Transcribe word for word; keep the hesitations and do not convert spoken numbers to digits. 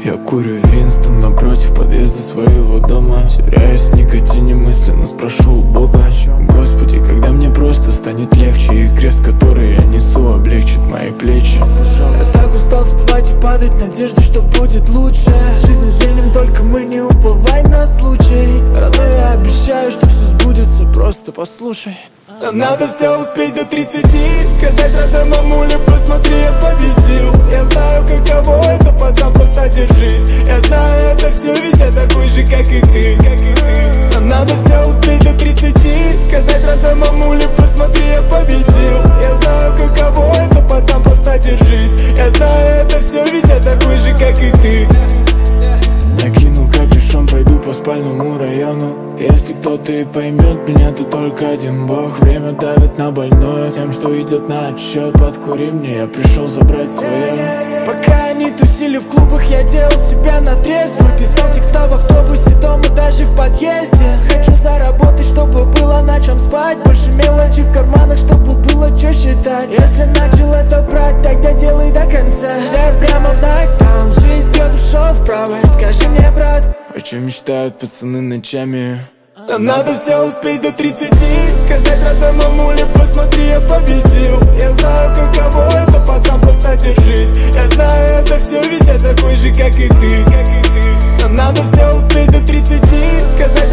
Я курю Винстон напротив подъезда своего дома, теряюсь в никотине, мысленно спрошу у Бога: Господи, когда мне просто станет легче, и крест, который я несу, облегчит мои плечи. Я так устал вставать и падать в надежде, что будет лучше. Жизнь изменим, только мы не уповай на случай. Родной, я обещаю, что все сбудется, просто послушай. Надо все успеть до тридцати, сказать родной мамуле: посмотри, я победил. Я знаю, каково это, пацан, просто держись. Я знаю это все, ведь я такой же, как и ты, как и ты. Надо все успеть до тридцати, сказать родной мамуле: посмотри, я победил. Я знаю, каково это, пацан, просто держись. Я знаю это все, ведь я такой же, как и ты. Накину капюшон, пойду по спальному району. Если кто-то и поймет меня, то только один Бог. Время давит на больное тем, что идет на отсчет. Подкури мне, я пришел забрать свое. Пока они тусили в клубах, я делал себя на трезвую. Писал текста в автобусе, дома, даже в подъезде. Хочу заработать, чтобы было на чем спать. Больше мелочи в карманах, чтобы было что считать. Если начал это брать, тогда делай до конца. Я прямо в нокдаун, жизнь бьет в шоу вправо. Скажи мне, брат, о чем мечтают пацаны ночами? Надо все успеть до тридцати, сказать родной мамуле: посмотри, я победил. Я знаю, каково это, пацан, просто держись. Я знаю это все, ведь я такой же, как и ты, как и ты. Надо все успеть до тридцати, сказать